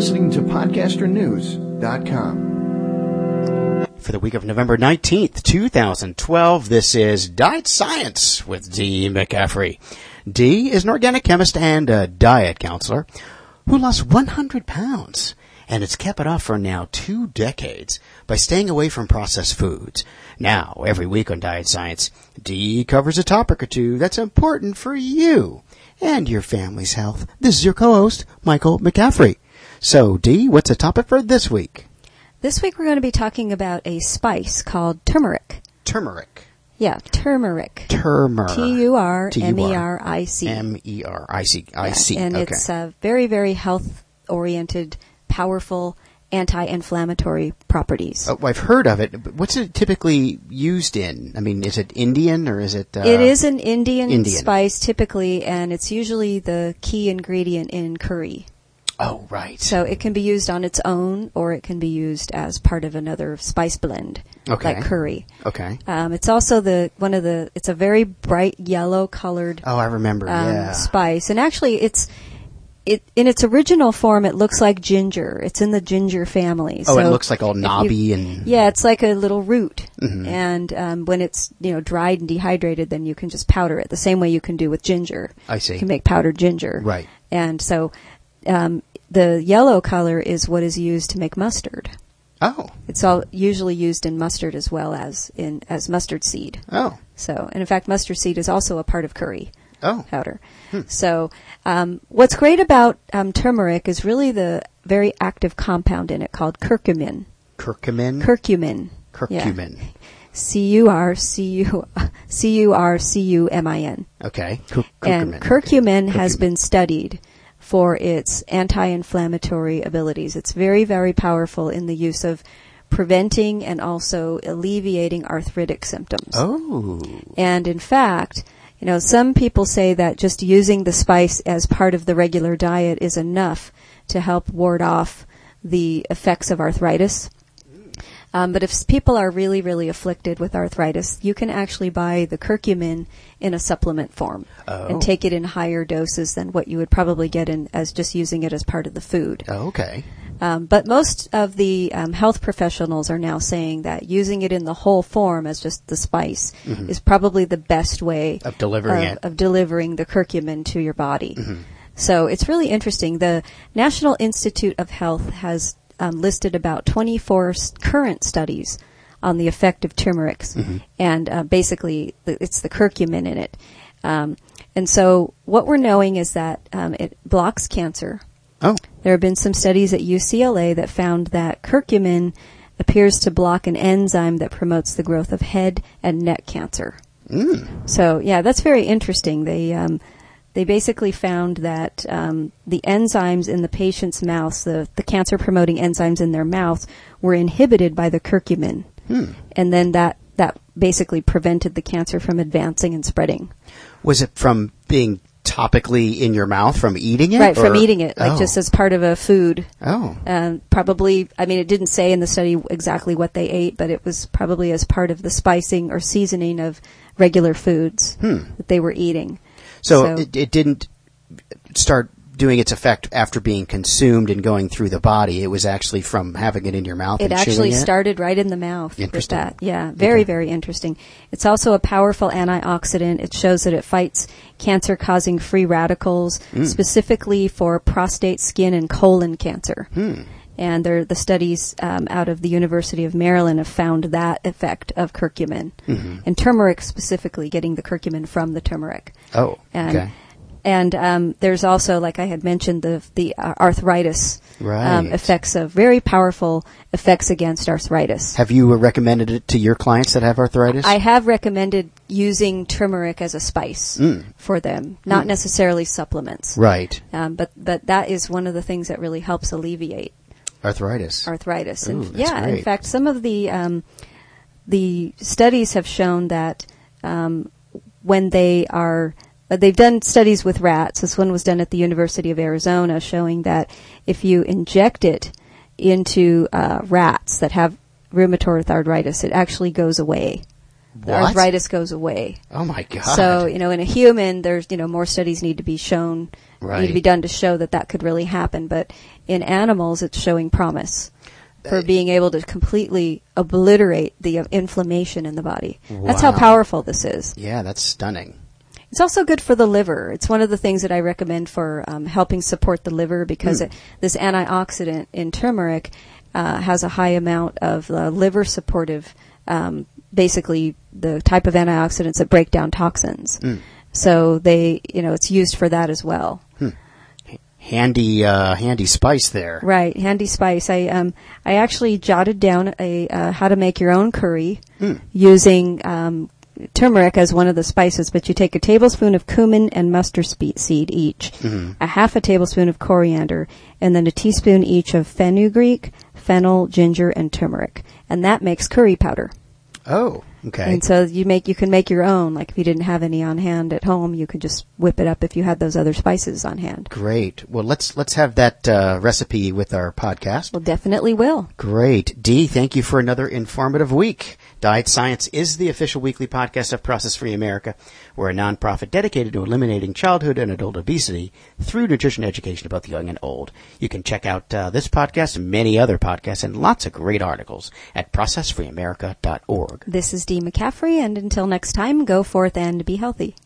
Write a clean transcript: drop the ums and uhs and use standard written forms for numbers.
listening to podcasternews.com. For the week of November 19th, 2012, this is Diet Science with Dee McCaffrey. Dee is an organic chemist and a diet counselor who lost 100 pounds and has kept it off for now 2 decades by staying away from processed foods. Now, every week on Diet Science, Dee covers a topic or two that's important for you and your family's health. This is your co-host, Michael McCaffrey. So, Dee, what's the topic for this week? This week we're going to be talking about a spice called turmeric. Turmeric. Yeah, turmeric. Turmeric. T-U-R-M-E-R-I-C. M-E-R-I-C. And okay. It's very, very health-oriented, powerful, anti-inflammatory properties. Oh, I've heard of it, but what's it typically used in? I mean, is it Indian or is it... It is an Indian spice typically, and it's usually the key ingredient in curry. Oh, right. So it can be used on its own, or it can be used as part of another spice blend, like curry. Okay. It's also it's a very bright yellow colored. Oh, I remember. Spice, and actually, in its original form, it looks like ginger. It's in the ginger family. Oh, so it looks like all knobby and. Yeah, it's like a little root, mm-hmm. and when it's dried and dehydrated, then you can just powder it the same way you can do with ginger. I see. You can make powdered ginger. Right. And so. The yellow color is what is used to make mustard. Oh. It's all usually used in mustard as well as as mustard seed. Oh. So, and in fact, mustard seed is also a part of curry powder. So, what's great about turmeric is really the very active compound in it called curcumin. Curcumin? Curcumin. Curcumin. Yeah. C-U-R-C-U-M-I-N. Okay. And curcumin has been studied for its anti-inflammatory abilities. It's very, very powerful in the use of preventing and also alleviating arthritic symptoms. Oh. And in fact, some people say that just using the spice as part of the regular diet is enough to help ward off the effects of arthritis. But if people are really, really afflicted with arthritis, you can actually buy the curcumin in a supplement form and take it in higher doses than what you would probably get as just using it as part of the food. Oh, okay. But most of the health professionals are now saying that using it in the whole form as just the spice mm-hmm. is probably the best way of delivering of delivering the curcumin to your body. Mm-hmm. So it's really interesting. The National Institute of Health has listed about 24 current studies on the effect of turmeric, mm-hmm. and basically it's the curcumin in it. And so what we're knowing is that it blocks cancer. Oh. There have been some studies at UCLA that found that curcumin appears to block an enzyme that promotes the growth of head and neck cancer. Mm. So, yeah, that's very interesting. They basically found that the enzymes in the patient's mouths, the cancer-promoting enzymes in their mouths, were inhibited by the curcumin. And then that basically prevented the cancer from advancing and spreading. Was it from being topically in your mouth, from eating it? Right, from eating it, just as part of a food. Oh. Probably, it didn't say in the study exactly what they ate, but it was probably as part of the spicing or seasoning of regular foods that they were eating. So it didn't start doing its effect after being consumed and going through the body. It was actually from having it in your mouth and chewing it? It actually started right in the mouth. Interesting. With that. Yeah, very, very interesting. It's also a powerful antioxidant. It shows that it fights cancer-causing free radicals, specifically for prostate, skin, and colon cancer. And the studies out of the University of Maryland have found that effect of curcumin. Mm-hmm. And turmeric specifically, getting the curcumin from the turmeric. Oh, okay. And there's also, like I had mentioned, the arthritis right. effects of very powerful effects against arthritis. Have you recommended it to your clients that have arthritis? I have recommended using turmeric as a spice for them, not necessarily supplements. Right. But that is one of the things that really helps alleviate arthritis. And Ooh, that's great. in fact, some of the studies have shown that when they've done studies with rats. This one was done at the University of Arizona, showing that if you inject it into rats that have rheumatoid arthritis, it actually goes away. the arthritis goes away. Oh my God. So, in a human, there's, more studies need to be shown, need to be done to show that could really happen. But in animals, it's showing promise for being able to completely obliterate the inflammation in the body. Wow. That's how powerful this is. Yeah, that's stunning. It's also good for the liver. It's one of the things that I recommend for helping support the liver because this antioxidant in turmeric has a high amount of liver supportive, basically the type of antioxidants that break down toxins. So it's used for that as well. Handy spice there. Right, handy spice. I actually jotted down how to make your own curry using turmeric as one of the spices, but you take a tablespoon of cumin and mustard seed each, a half a tablespoon of coriander, and then a teaspoon each of fenugreek, fennel, ginger, and turmeric, and that makes curry powder. Oh, okay. And so you can make your own. Like if you didn't have any on hand at home, you could just whip it up if you had those other spices on hand. Great. Well, let's have that recipe with our podcast. Well, definitely will. Great. Dee, thank you for another informative week. Diet Science is the official weekly podcast of Process Free America. We're a nonprofit dedicated to eliminating childhood and adult obesity through nutrition education about the young and old. You can check out this podcast and many other podcasts and lots of great articles at processfreeamerica.org. This is Dee McCaffrey, and until next time, go forth and be healthy.